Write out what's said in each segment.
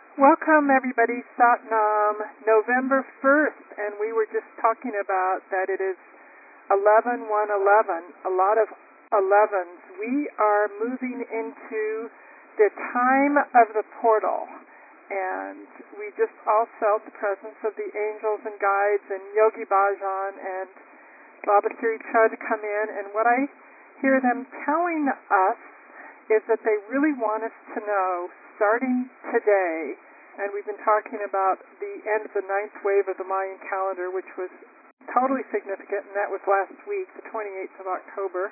Welcome, everybody. Satnam, November 1st, and we were just talking about that it is 11-1-11, a lot of 11s. We are moving into the time of the portal, and we just all felt the presence of the angels and guides and Yogi Bhajan and Baba Sri Chud come in, and what I hear them telling us is that they really want us to know, starting today, and we've been talking about the end of the ninth wave of the Mayan calendar, which was totally significant, and that was last week, the 28th of October.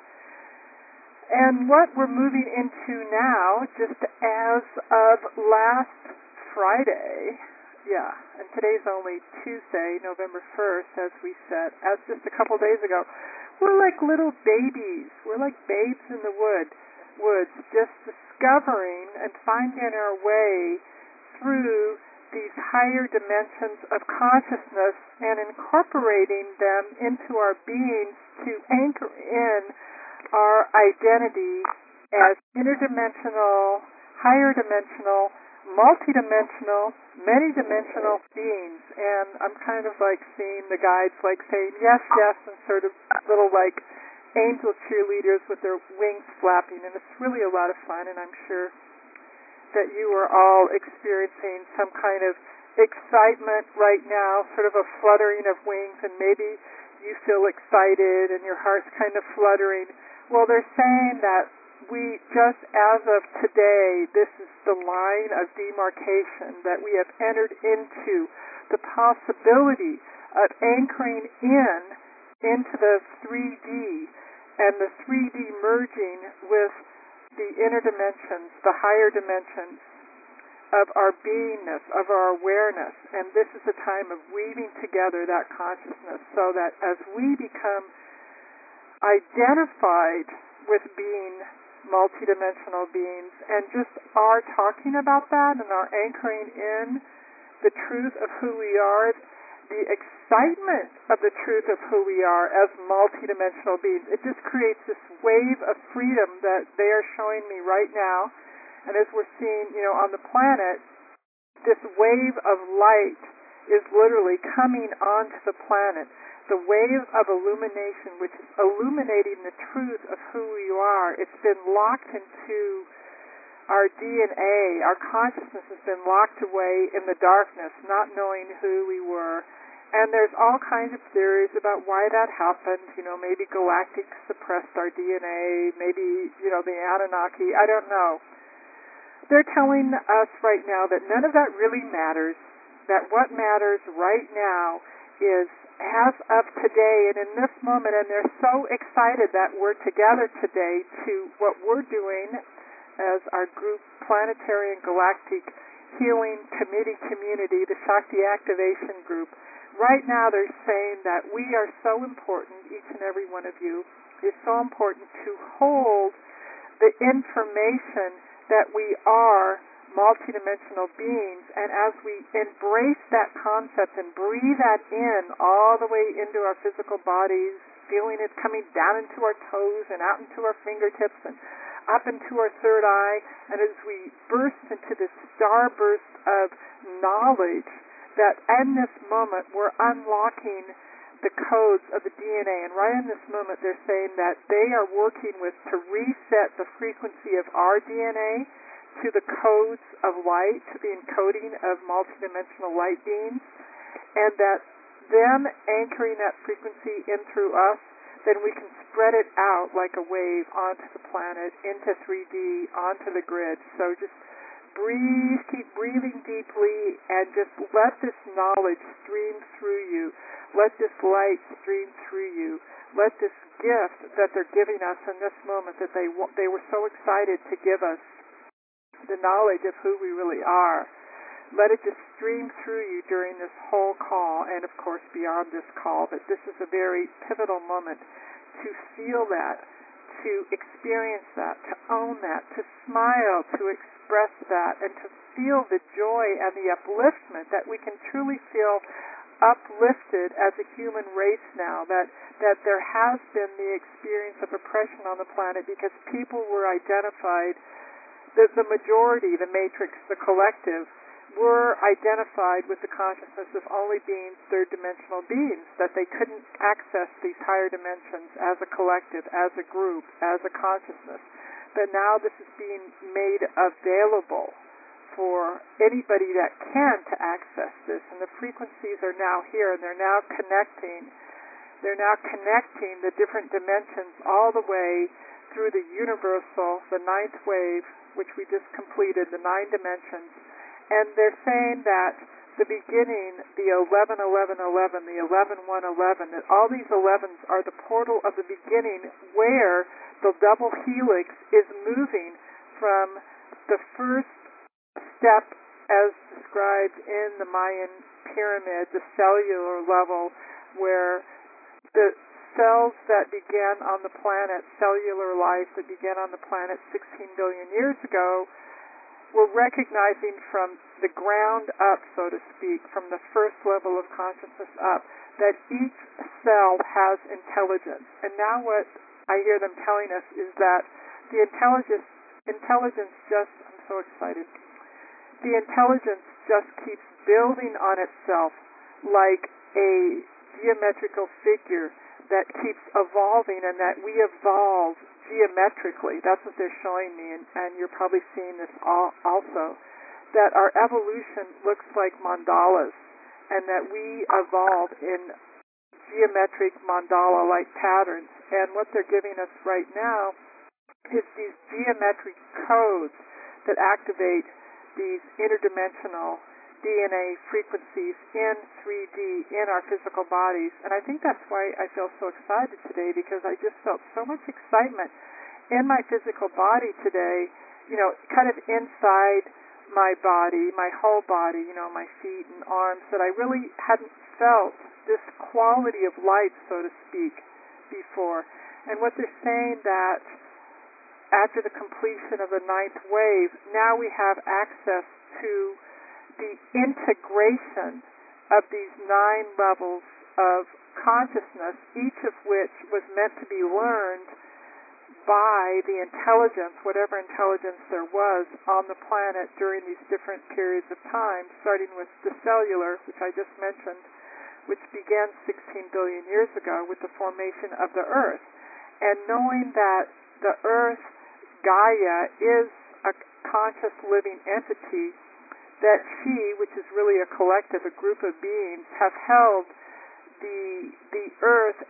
And what we're moving into now, just as of last Friday, and today's only Tuesday, November 1st, as we said, as just a couple days ago, we're like little babies. We're like babes in the woods, just discovering and finding our way through these higher dimensions of consciousness and incorporating them into our beings to anchor in our identity as interdimensional, higher dimensional, multidimensional, many-dimensional beings. And I'm kind of like seeing the guides like saying yes, yes, and sort of little like angel cheerleaders with their wings flapping, and it's really a lot of fun, and I'm sure that you are all experiencing some kind of excitement right now, sort of a fluttering of wings, and maybe you feel excited and your heart's kind of fluttering. Well, they're saying that we, just as of today, this is the line of demarcation, that we have entered into the possibility of anchoring into the 3D, and the 3D merging with the inner dimensions, the higher dimensions of our beingness, of our awareness. And this is a time of weaving together that consciousness so that as we become identified with being multidimensional beings and just are talking about that and are anchoring in the truth of who we are, the excitement of the truth of who we are as multidimensional beings, it just creates this wave of freedom that they are showing me right now. And as we're seeing, on the planet, this wave of light is literally coming onto the planet. The wave of illumination, which is illuminating the truth of who you are, it's been locked into our DNA. Our consciousness has been locked away in the darkness, not knowing who we were. And there's all kinds of theories about why that happened. Maybe galactics suppressed our DNA, maybe, the Anunnaki, I don't know. They're telling us right now that none of that really matters, that what matters right now is as of today and in this moment, and they're so excited that we're together today to what we're doing as our group, Planetary and Galactic Healing Committee Community, the Shakti Activation Group. Right now they're saying that we are so important, each and every one of you is so important to hold the information that we are multidimensional beings, and as we embrace that concept and breathe that in all the way into our physical bodies, feeling it coming down into our toes and out into our fingertips and up into our third eye, and as we burst into this starburst of knowledge, that in this moment we're unlocking the codes of the DNA. And right in this moment they're saying that they are working with to reset the frequency of our DNA to the codes of light, to the encoding of multidimensional light beings, and that them anchoring that frequency in through us, then we can spread it out like a wave onto the planet, into 3D, onto the grid. So just breathe, keep breathing deeply, and just let this knowledge stream through you. Let this light stream through you. Let this gift that they're giving us in this moment, that they were so excited to give us, the knowledge of who we really are, let it just stream through you during this whole call, and of course beyond this call. But this is a very pivotal moment to feel that, to experience that, to own that, to smile, to express that, and to feel the joy and the upliftment, that we can truly feel uplifted as a human race now, that there has been the experience of oppression on the planet because people were identified, the majority, the matrix, the collective, were identified with the consciousness of only being third-dimensional beings, that they couldn't access these higher dimensions as a collective, as a group, as a consciousness. But now this is being made available for anybody that can to access this, and the frequencies are now here, and they're now connecting the different dimensions all the way through the universal, the ninth wave, which we just completed, the 9 dimensions. And they're saying that the beginning, the 11, 11, 11, the 11, 1, 11, that all these 11s are the portal of the beginning where the double helix is moving from the first step as described in the Mayan pyramid, the cellular level, where the cells that began on the planet, cellular life that began on the planet 16 billion years ago, we're recognizing from the ground up, so to speak, from the first level of consciousness up, that each cell has intelligence. And now what I hear them telling us is that the intelligence just, I'm so excited, the intelligence just keeps building on itself like a geometrical figure that keeps evolving, and that we evolve geometrically. That's what they're showing me, and you're probably seeing this also, that our evolution looks like mandalas, and that we evolve in geometric mandala-like patterns. And what they're giving us right now is these geometric codes that activate these interdimensional DNA frequencies in 3D in our physical bodies. And I think that's why I feel so excited today, because I just felt so much excitement in my physical body today, kind of inside my body, my whole body, my feet and arms, that I really hadn't felt this quality of light, so to speak, before. And what they're saying, that after the completion of the 9th wave, now we have access to the integration of these 9 levels of consciousness, each of which was meant to be learned by the intelligence, whatever intelligence there was on the planet during these different periods of time, starting with the cellular, which I just mentioned, which began 16 billion years ago with the formation of the Earth. And knowing that the Earth, Gaia, is a conscious living entity, that she, which is really a collective, a group of beings, have held the Earth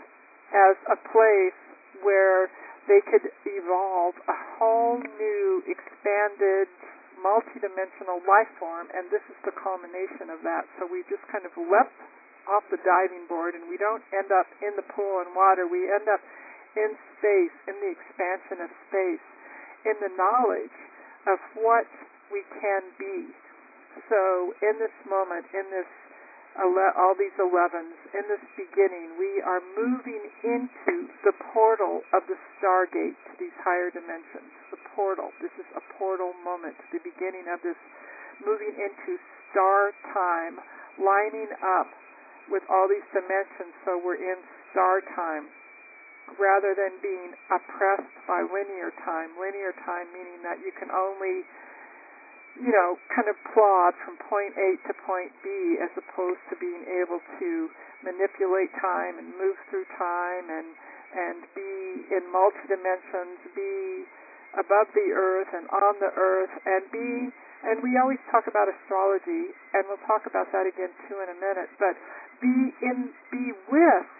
as a place where they could evolve a whole new, expanded, multidimensional life form, and this is the culmination of that. So we just kind of leapt off the diving board, and we don't end up in the pool and water. We end up in space, in the expansion of space, in the knowledge of what we can be. So in this moment, in this all these 11s, in this beginning, we are moving into the portal of the Stargate to these higher dimensions. The portal. This is a portal moment, the beginning of this moving into star time, lining up with all these dimensions, so we're in star time, rather than being oppressed by linear time. Linear time meaning that you can only kind of plod from point A to point B, as opposed to being able to manipulate time and move through time and be in multi-dimensions, be above the earth and on the earth, and we always talk about astrology, and we'll talk about that again too in a minute, but be with,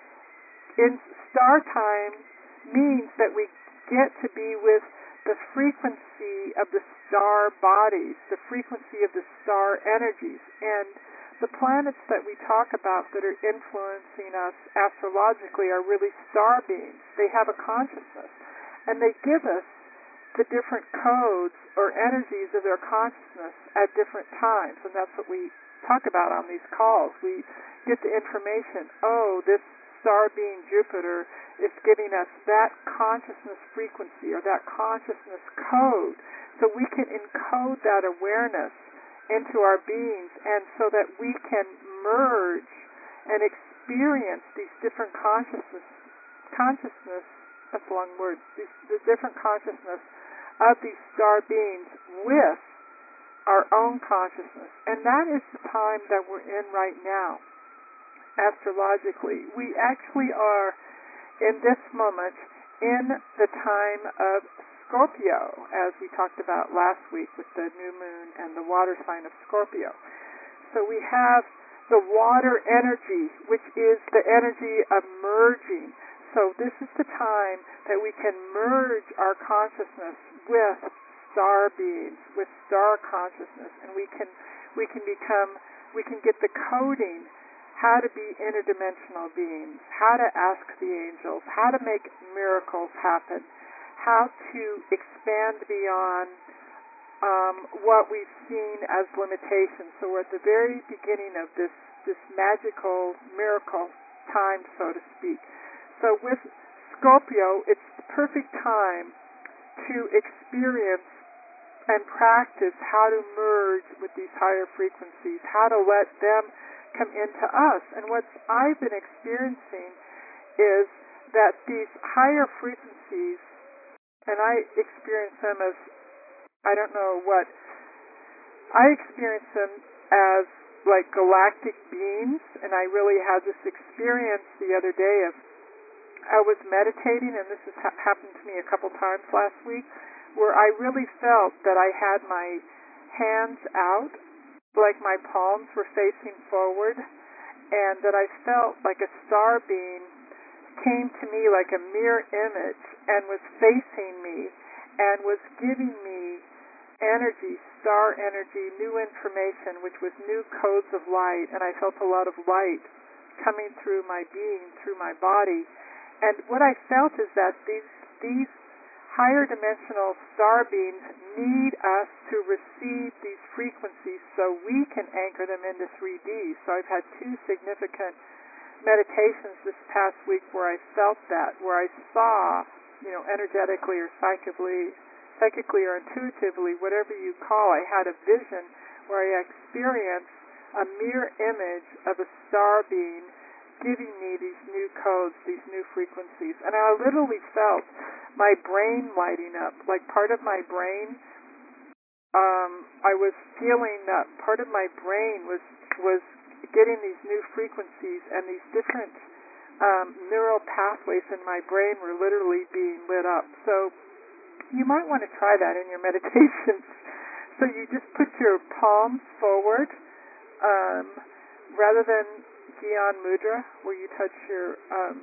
in star time means that we get to be with the frequency of the star bodies, the frequency of the star energies. And the planets that we talk about that are influencing us astrologically are really star beings. They have a consciousness, and they give us the different codes or energies of their consciousness at different times, and that's what we talk about on these calls. We get the information, this star being Jupiter is giving us that consciousness frequency or that consciousness code, so we can encode that awareness into our beings, and so that we can merge and experience these different consciousness, that's a long word, the different consciousness of these star beings with our own consciousness. And that is the time that we're in right now, astrologically. We actually are, in this moment, in the time of Scorpio, as we talked about last week with the new moon and the water sign of Scorpio. So we have the water energy, which is the energy of merging. So this is the time that we can merge our consciousness with star beings, with star consciousness, and we can get the coding, how to be interdimensional beings, how to ask the angels, how to make miracles happen, how to expand beyond what we've seen as limitations. So we're at the very beginning of this magical miracle time, so to speak. So with Scorpio, it's the perfect time to experience and practice how to merge with these higher frequencies, how to let them come into us. And what I've been experiencing is that these higher frequencies, and I experience them as, I don't know what, I experience them as like galactic beings, and I really had this experience the other day of, I was meditating, and this has happened to me a couple times last week, where I really felt that I had my hands out, like my palms were facing forward, and that I felt like a star being came to me like a mirror image and was facing me and was giving me energy, star energy, new information, which was new codes of light, and I felt a lot of light coming through my being, through my body. And what I felt is that these higher dimensional star beings need us to receive these frequencies so we can anchor them into 3D. So I've had two significant meditations this past week where I felt that, where I saw, energetically or psychically or intuitively, whatever you call, I had a vision where I experienced a mirror image of a star being giving me these new codes, these new frequencies. And I literally felt my brain lighting up, like part of my brain, I was feeling that part of my brain was getting these new frequencies, and these different neural pathways in my brain were literally being lit up. So you might want to try that in your meditations. So you just put your palms forward, rather than Gyan Mudra, where you touch your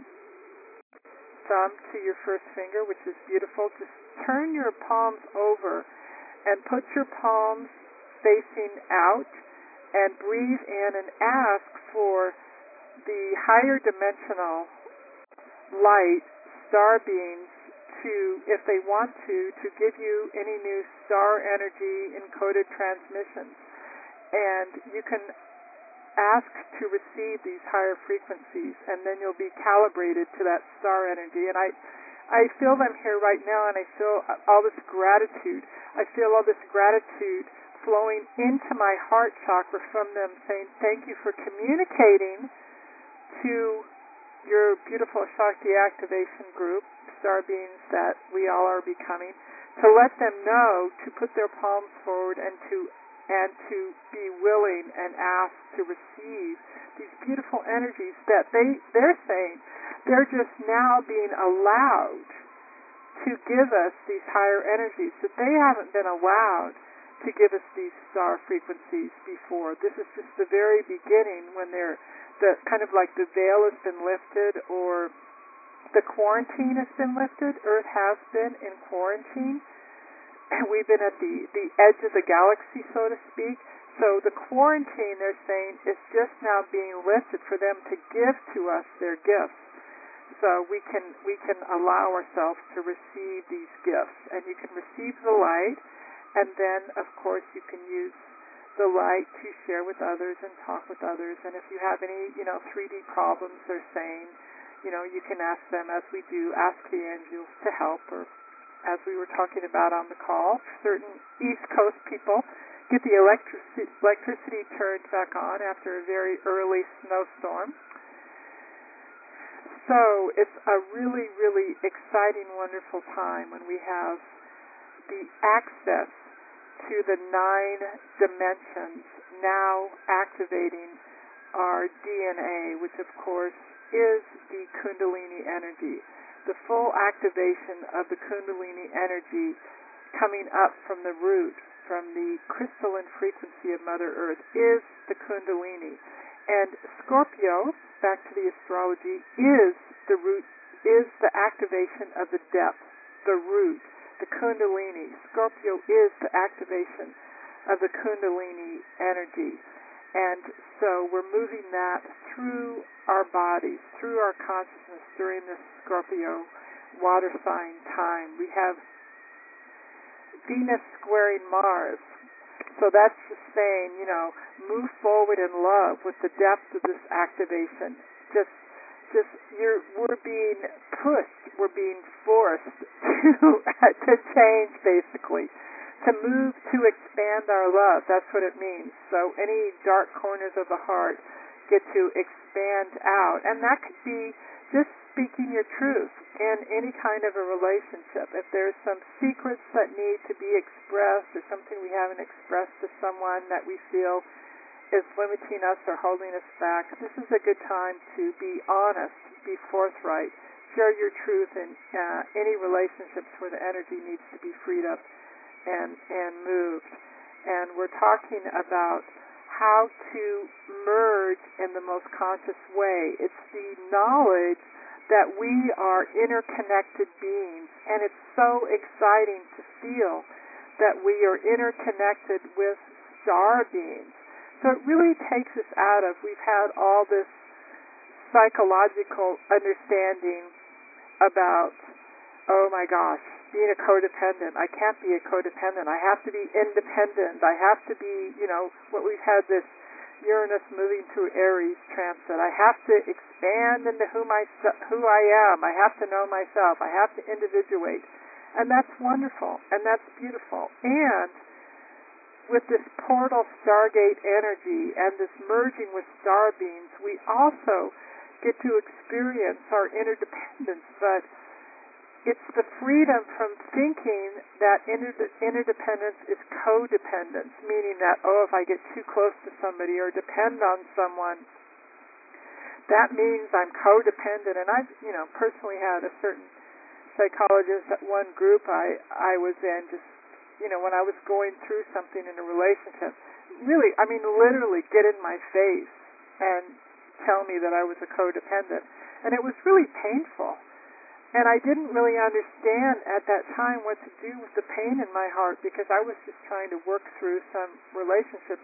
thumb to your first finger, which is beautiful. Just turn your palms over and put your palms facing out and breathe in and ask for the higher dimensional light star beings to, if they want to give you any new star energy encoded transmissions. And you can ask to receive these higher frequencies, and then you'll be calibrated to that star energy. And I feel them here right now, and I feel all this gratitude. I feel all this gratitude flowing into my heart chakra from them, saying thank you for communicating to your beautiful Shakti activation group, star beings that we all are becoming, to let them know to put their palms forward and to be willing and ask to receive these beautiful energies that they're saying they're just now being allowed to give us these higher energies, that they haven't been allowed to give us these star frequencies before. This is just the very beginning, when they're the kind of like the veil has been lifted, or the quarantine has been lifted. Earth has been in quarantine. We've been at the edge of the galaxy, so to speak. So the quarantine, they're saying, is just now being lifted for them to give to us their gifts. So we can allow ourselves to receive these gifts. And you can receive the light, and then, of course, you can use the light to share with others and talk with others. And if you have any, 3D problems, they're saying, you can ask them, as we do, ask the angels to help, or as we were talking about on the call, certain East Coast people get the electricity turned back on after a very early snowstorm. So it's a really, really exciting, wonderful time when we have the access into the 9 dimensions, now activating our DNA, which of course is the Kundalini energy. The full activation of the Kundalini energy coming up from the root, from the crystalline frequency of Mother Earth, is the Kundalini. And Scorpio, back to the astrology, is the root, is the activation of the depth, the root, the Kundalini. Scorpio is the activation of the Kundalini energy. And so we're moving that through our bodies, through our consciousness during this Scorpio water sign time. We have Venus squaring Mars. So that's just saying, move forward in love with the depth of this activation. We're being pushed, we're being forced to change, basically. To move, to expand our love. That's what it means. So any dark corners of the heart get to expand out. And that could be just speaking your truth in any kind of a relationship. If there's some secrets that need to be expressed or something we haven't expressed to someone that we feel is limiting us or holding us back, this is a good time to be honest, be forthright, share your truth in any relationships where the energy needs to be freed up and moved. And we're talking about how to merge in the most conscious way. It's the knowledge that we are interconnected beings, and it's so exciting to feel that we are interconnected with star beings. So it really takes us out of, we've had all this psychological understanding about, oh my gosh, being a codependent. I can't be a codependent. I have to be independent. I have to be, what we've had this Uranus moving through Aries transit. I have to expand into who I am. I have to know myself. I have to individuate. And that's wonderful. And that's beautiful. And with this portal Stargate energy and this merging with star beings, we also get to experience our interdependence, but it's the freedom from thinking that interdependence is codependence, meaning that, if I get too close to somebody or depend on someone, that means I'm codependent. And I've, personally had a certain psychologist at one group I was in, just, when I was going through something in a relationship, really, literally get in my face and tell me that I was a codependent. And it was really painful. And I didn't really understand at that time what to do with the pain in my heart, because I was just trying to work through some relationship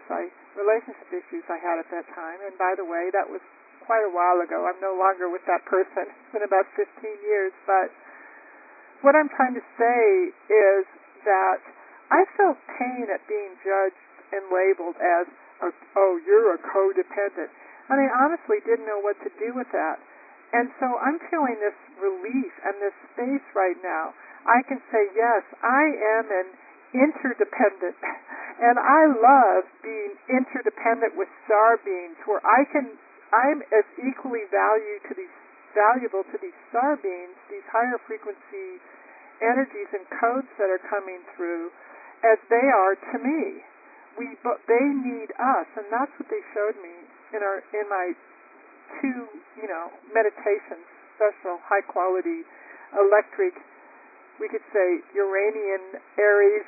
issues I had at that time. And by the way, that was quite a while ago. I'm no longer with that person. It's been about 15 years. But what I'm trying to say is that I felt pain at being judged and labeled as, you're a codependent. And I honestly didn't know what to do with that. And so I'm feeling this relief and this space right now. I can say, yes, I am an interdependent. And I love being interdependent with star beings, where I'm as equally valuable to these star beings, these higher frequency energies and codes that are coming through, as they are to me. They need us, and that's what they showed me in my 2, meditations, special, high-quality, electric, we could say Uranian, Aries,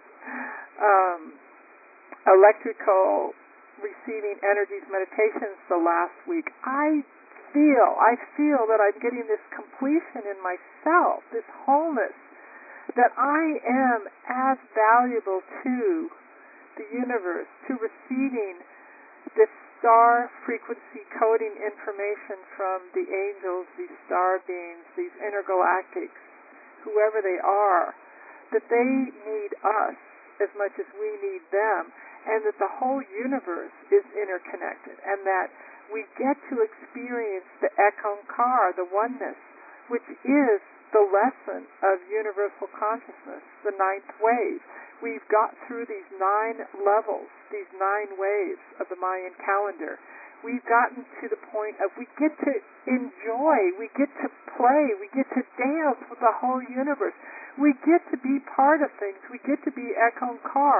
electrical receiving energies meditations the last week. I feel that I'm getting this completion in myself, this wholeness, that I am as valuable to the universe, to receiving this star frequency coding information from the angels, these star beings, these intergalactics, whoever they are, that they need us as much as we need them, and that the whole universe is interconnected, and that we get to experience the Ekankar, the oneness, which is the lesson of universal consciousness, the 9th wave. We've got through these 9 levels, these 9 waves of the Mayan calendar. We've gotten to the point of we get to enjoy, we get to play, we get to dance with the whole universe. We get to be part of things. We get to be Ekankar.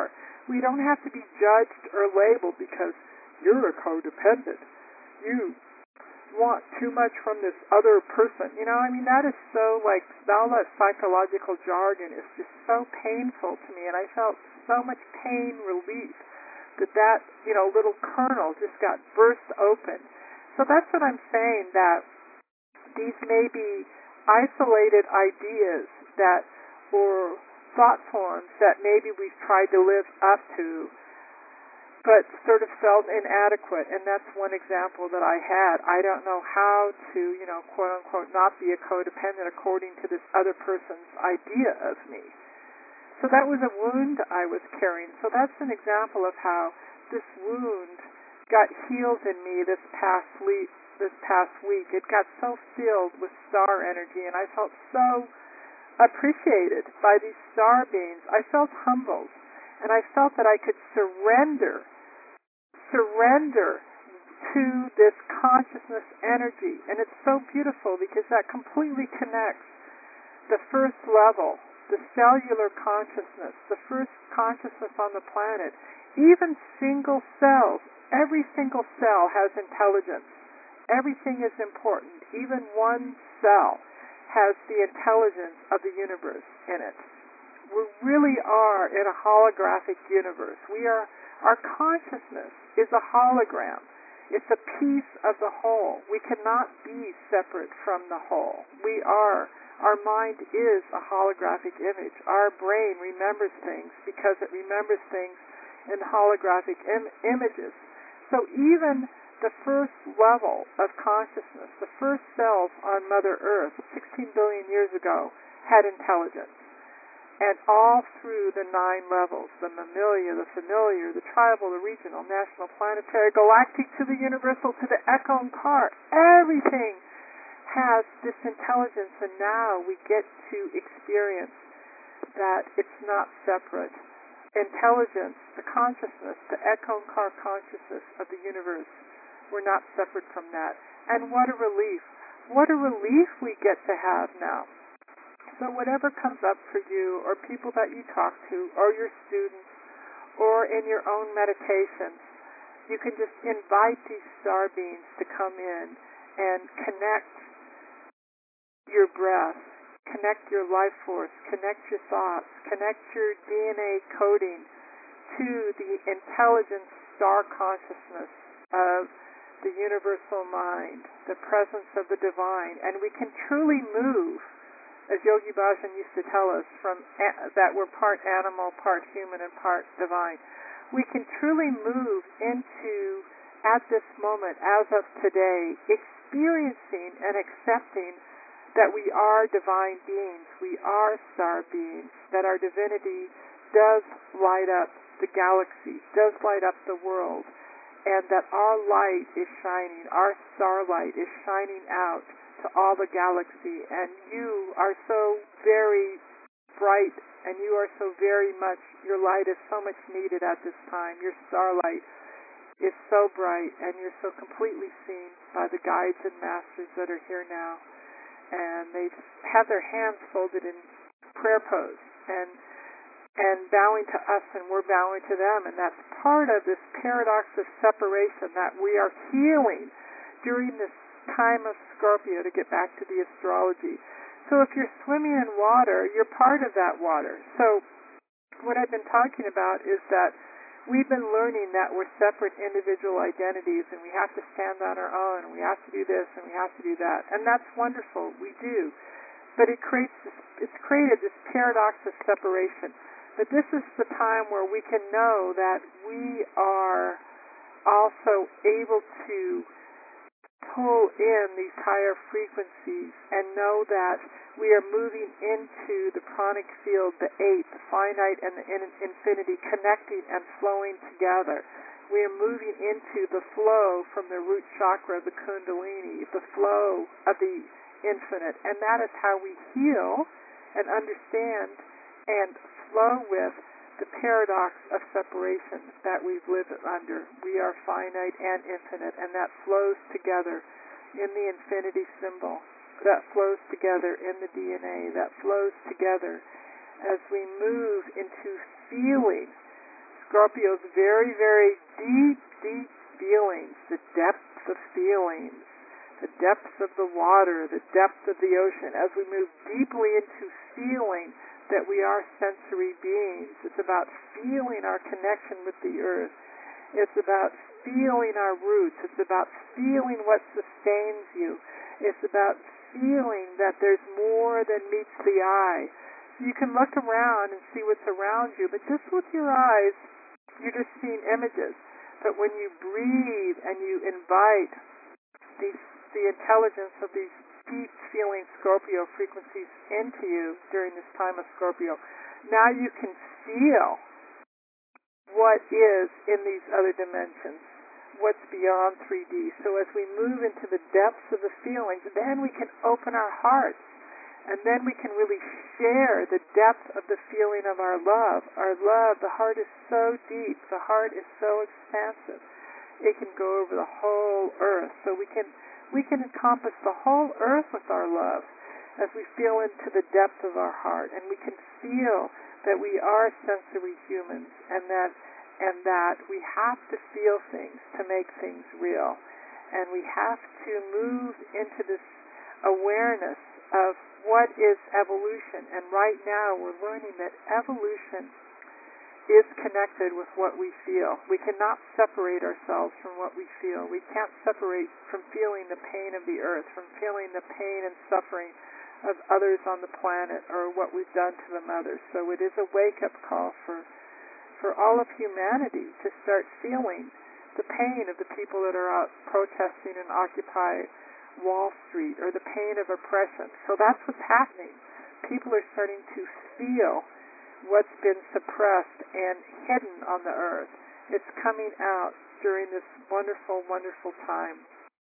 We don't have to be judged or labeled because you're a codependent. You want too much from this other person. That is so, like, all that psychological jargon is just so painful to me, and I felt so much pain relief that little kernel just got burst open. So that's what I'm saying, that these may be isolated ideas that or thought forms that maybe we've tried to live up to, but sort of felt inadequate. And that's one example that I had. I don't know how to, quote unquote, not be a codependent according to this other person's idea of me. So that was a wound I was carrying. So that's an example of how this wound got healed in me this past week. It got so filled with star energy, and I felt so appreciated by these star beings. I felt humbled, and I felt that I could surrender to this consciousness energy. And it's so beautiful because that completely connects the first level, the cellular consciousness, the first consciousness on the planet. Even single cells, every single cell has intelligence. Everything is important. Even one cell has the intelligence of the universe in it. We really are in a holographic universe. Our consciousness is a hologram. It's a piece of the whole. We cannot be separate from the whole. Our mind is a holographic image. Our brain remembers things because it remembers things in holographic images. So even the first level of consciousness, the first cells on Mother Earth 16 billion years ago had intelligence. And all through the 9 levels, the mammalia, the familiar, the tribal, the regional, national, planetary, galactic, to the universal, to the Eckankar, everything has this intelligence, and now we get to experience that it's not separate. Intelligence, the consciousness, the Eckankar consciousness of the universe, we're not separate from that. And what a relief. What a relief we get to have now. So whatever comes up for you, or people that you talk to, or your students, or in your own meditations, you can just invite these star beings to come in and connect your breath, connect your life force, connect your thoughts, connect your DNA coding to the intelligent star consciousness of the universal mind, the presence of the divine, and we can truly move, as Yogi Bhajan used to tell us, that we're part animal, part human, and part divine. We can truly move into, at this moment, as of today, experiencing and accepting that we are divine beings, we are star beings, that our divinity does light up the galaxy, does light up the world, and that our light is shining, our starlight is shining out to all the galaxy, and you are so very bright, and you are so very much, your light is so much needed at this time. Your starlight is so bright, and you're so completely seen by the guides and masters that are here now. And they have their hands folded in prayer pose, and bowing to us, and we're bowing to them, and that's part of this paradox of separation that we are healing during this time of Scorpio, to get back to the astrology. So if you're swimming in water, you're part of that water. So what I've been talking about is that we've been learning that we're separate individual identities, and we have to stand on our own, and we have to do this, and we have to do that. And that's wonderful, we do. But it's created this paradox of separation. But this is the time where we can know that we are also able to pull in these higher frequencies and know that we are moving into the pranic field, the 8, the finite and the infinity, connecting and flowing together. We are moving into the flow from the root chakra, the kundalini, the flow of the infinite. And that is how we heal and understand and flow with the paradox of separation that we've lived under. We are finite and infinite, and that flows together in the infinity symbol, that flows together in the DNA, that flows together as we move into feeling. Scorpio's very, very deep, deep feelings, the depths of feelings, the depths of the water, the depth of the ocean, as we move deeply into feeling that we are sensory beings. It's about feeling our connection with the earth. It's about feeling our roots. It's about feeling what sustains you. It's about feeling that there's more than meets the eye. You can look around and see what's around you, but just with your eyes, you're just seeing images. But when you breathe and you invite the intelligence of these deep feeling Scorpio frequencies into you during this time of Scorpio, now you can feel what is in these other dimensions, what's beyond 3D. So as we move into the depths of the feelings, then we can open our hearts, and then we can really share the depth of the feeling of our love. Our love, the heart is so deep, the heart is so expansive. It can go over the whole earth. So we can encompass the whole earth with our love as we feel into the depth of our heart, and we can feel that we are sensory humans, and that we have to feel things to make things real, and we have to move into this awareness of what is evolution. And right now we're learning that evolution is connected with what we feel. We cannot separate ourselves from what we feel. We can't separate from feeling the pain of the earth, from feeling the pain and suffering of others on the planet, or what we've done to them others. So it is a wake-up call for all of humanity to start feeling the pain of the people that are out protesting in Occupy Wall Street, or the pain of oppression. So that's what's happening. People are starting to feel what's been suppressed and hidden on the earth. It's coming out during this wonderful, wonderful time.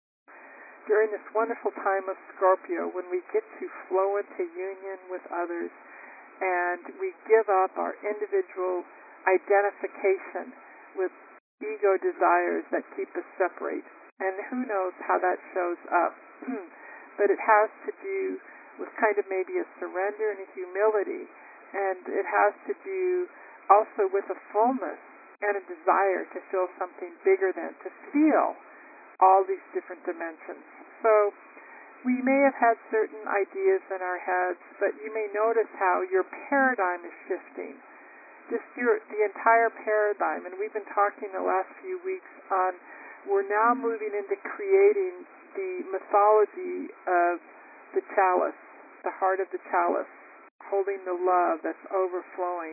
During this wonderful time of Scorpio, when we get to flow into union with others, and we give up our individual identification with ego desires that keep us separate. And who knows how that shows up. But it has to do with kind of maybe a surrender and a humility, and it has to do also with a fullness and a desire to feel something bigger than, to feel all these different dimensions. So we may have had certain ideas in our heads, but you may notice how your paradigm is shifting. Just the entire paradigm. And we've been talking the last few weeks on, we're now moving into creating the mythology of the chalice, the heart of the chalice, holding the love that's overflowing.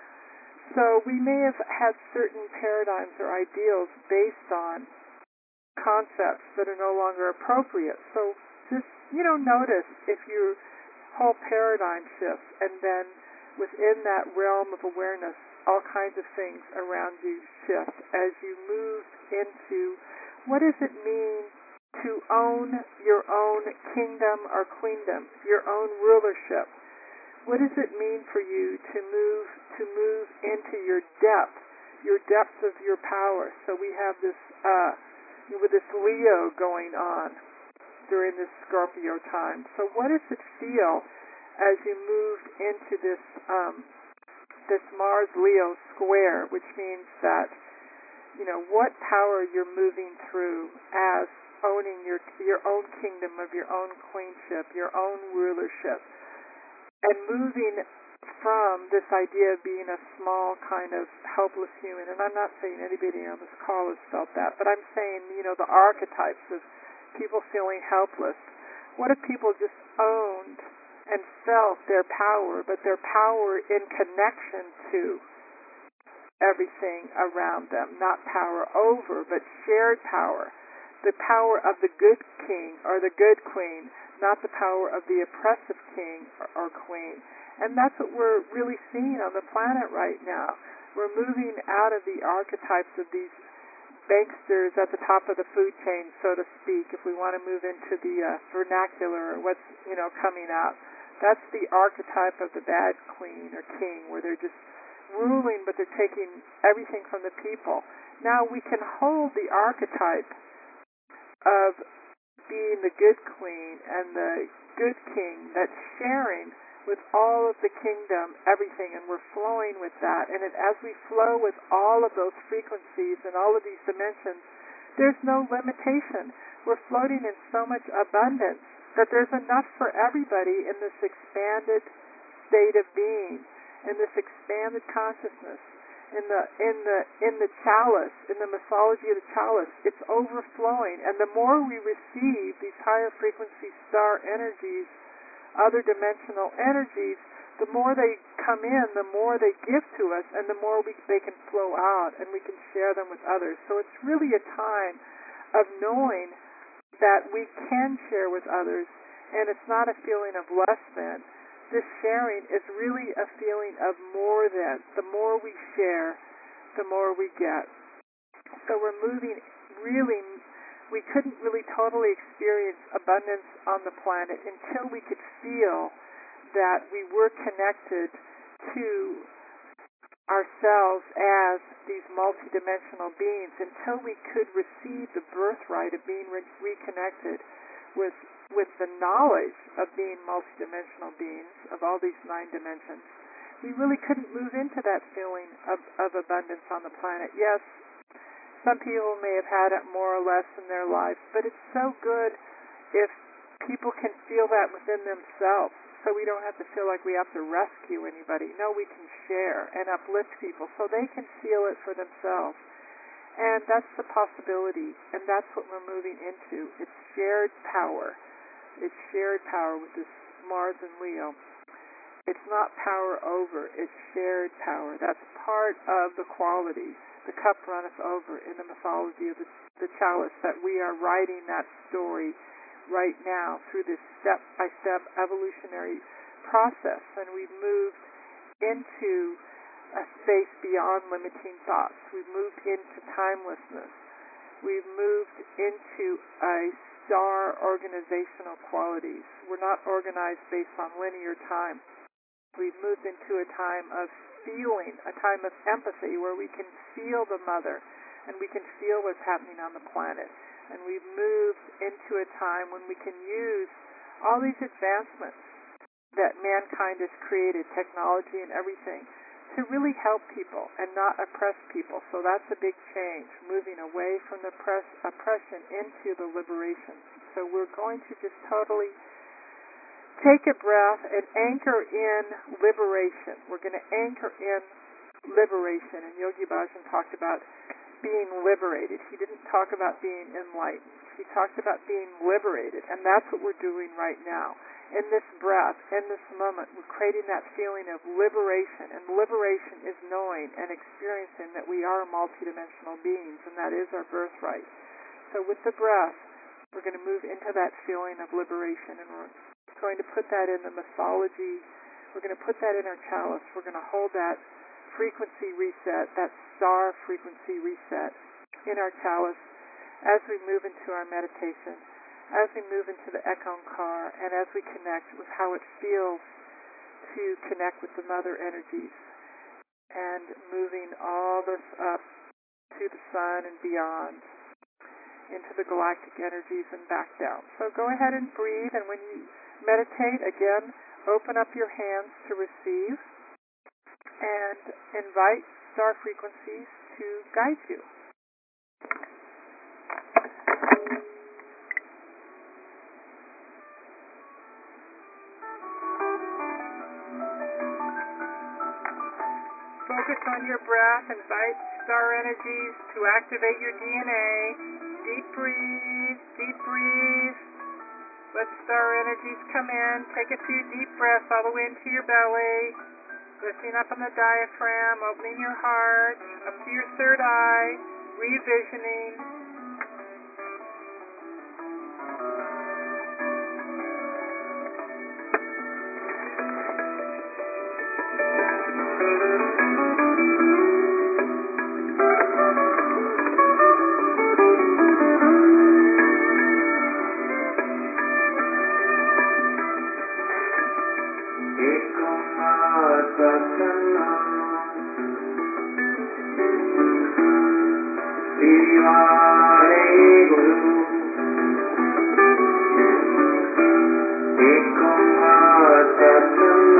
So we may have had certain paradigms or ideals based on concepts that are no longer appropriate. So just, notice if your whole paradigm shifts, and then within that realm of awareness, all kinds of things around you shift as you move into what does it mean to own your own kingdom or queendom, your own rulership. What does it mean for you to move into your depth of your power? So we have this with this Leo going on during this Scorpio time. So what does it feel as you move into this this Mars-Leo square, which means that, what power you're moving through as owning your own kingdom of your own queenship, your own rulership, and moving from this idea of being a small kind of helpless human. And I'm not saying anybody on this call has felt that, but I'm saying, the archetypes of people feeling helpless. What if people just owned and felt their power, but their power in connection to everything around them, not power over, but shared power, the power of the good king or the good queen, not the power of the oppressive king or queen. And that's what we're really seeing on the planet right now. We're moving out of the archetypes of these banksters at the top of the food chain, so to speak, if we want to move into the vernacular or what's, coming out. That's the archetype of the bad queen or king, where they're just ruling, but they're taking everything from the people. Now we can hold the archetype of being the good queen and the good king that's sharing with all of the kingdom, everything, and we're flowing with that. And as we flow with all of those frequencies and all of these dimensions, there's no limitation. We're floating in so much abundance that there's enough for everybody in this expanded state of being, in this expanded consciousness, in the chalice, in the mythology of the chalice. It's overflowing, and the more we receive these higher frequency star energies, other dimensional energies, the more they come in, the more they give to us, and the more they can flow out, and we can share them with others. So it's really a time of knowing that we can share with others, and it's not a feeling of less than. This sharing is really a feeling of more than. The more we share, the more we get. So we're moving really, we couldn't really totally experience abundance on the planet until we could feel that we were connected to ourselves as these multidimensional beings, until we could receive the birthright of being reconnected with the knowledge of being multidimensional beings of all these 9 dimensions. We really couldn't move into that feeling of abundance on the planet. Yes, some people may have had it more or less in their lives, but it's so good if people can feel that within themselves, so we don't have to feel like we have to rescue anybody. No, we can share and uplift people so they can feel it for themselves. And that's the possibility, and that's what we're moving into. It's shared power. It's shared power with this Mars and Leo. It's not power over, it's shared power. That's part of the quality. The cup runneth over in the mythology of the chalice, that we are writing that story right now through this step-by-step evolutionary process, and we've moved into a space beyond limiting thoughts. We've moved into timelessness. We've moved into a star organizational qualities. We're not organized based on linear time. We've moved into a time of feeling, a time of empathy, where we can feel the mother and we can feel what's happening on the planet. And we've moved into a time when we can use all these advancements that mankind has created, technology and everything, to really help people and not oppress people. So that's a big change, moving away from the oppression into the liberation. So we're going to just totally take a breath and anchor in liberation. We're going to anchor in liberation. And Yogi Bhajan talked about being liberated. He didn't talk about being enlightened. He talked about being liberated, and that's what we're doing right now. In this breath, in this moment, we're creating that feeling of liberation, and liberation is knowing and experiencing that we are multidimensional beings, and that is our birthright. So with the breath, we're going to move into that feeling of liberation, and we're going to put that in the mythology. We're going to put that in our chalice. We're going to hold that frequency reset, that star frequency reset in our chalice as we move into our meditation, as we move into the Ekankar, and as we connect with how it feels to connect with the mother energies, and moving all this up to the sun and beyond, into the galactic energies and back down. So go ahead and breathe, and when you meditate, again, open up your hands to receive, and invite star frequencies to guide you. Focus on your breath. Invite star energies to activate your DNA. Deep breathe, deep breathe. Let star energies come in. Take a few deep breaths all the way into your belly. Lifting up on the diaphragm, opening your heart, up to your third eye, revisioning. Ekankar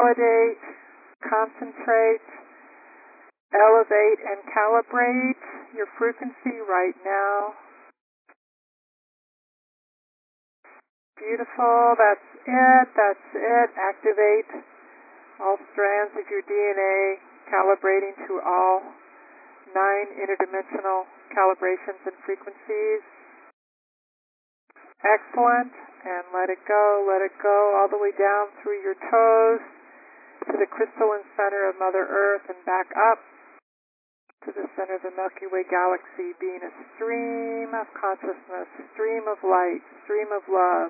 consolidate, concentrate, elevate, and calibrate your frequency right now. Beautiful. That's it. That's it. Activate all strands of your DNA, calibrating to all 9 interdimensional calibrations and frequencies. Excellent. And let it go all the way down through your toes to the crystalline center of Mother Earth and back up to the center of the Milky Way galaxy, being a stream of consciousness, stream of light, stream of love.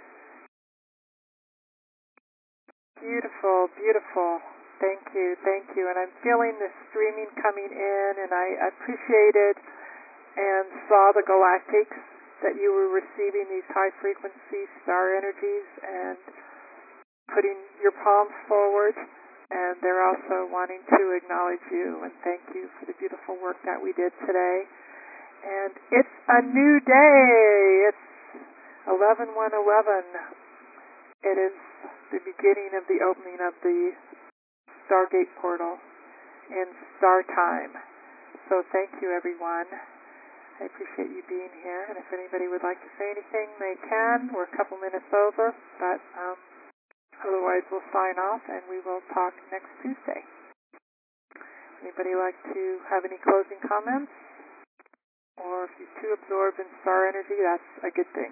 Beautiful, beautiful. Thank you, thank you. And I'm feeling the streaming coming in, and I appreciated and saw the galactics that you were receiving these high frequency star energies and putting your palms forward, and they're also wanting to acknowledge you and thank you for the beautiful work that we did today. And it's a new day. It's 11/1/11. It is the beginning of the opening of the Stargate portal in star time. So thank you, everyone. I appreciate you being here, and if anybody would like to say anything, they can. We're a couple minutes over, but otherwise we'll sign off, and we will talk next Tuesday. Anybody like to have any closing comments? Or if you're too absorbed in star energy, that's a good thing.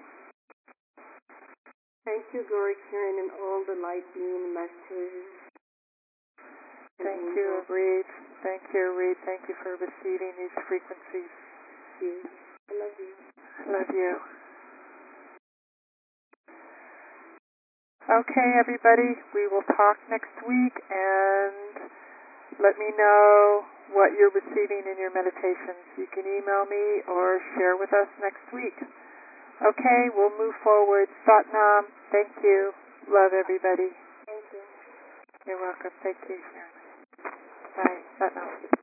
Thank you, Glory Karen, and all the light being masters. Thank you, Reed. Thank you, Reed. Thank you for receiving these frequencies. I love you. I love you. Okay, everybody, we will talk next week, and let me know what you're receiving in your meditations. You can email me or share with us next week. Okay, we'll move forward. Satnam, thank you. Love everybody. Thank you. You're welcome. Thank you, Sharon. Bye. Satnam.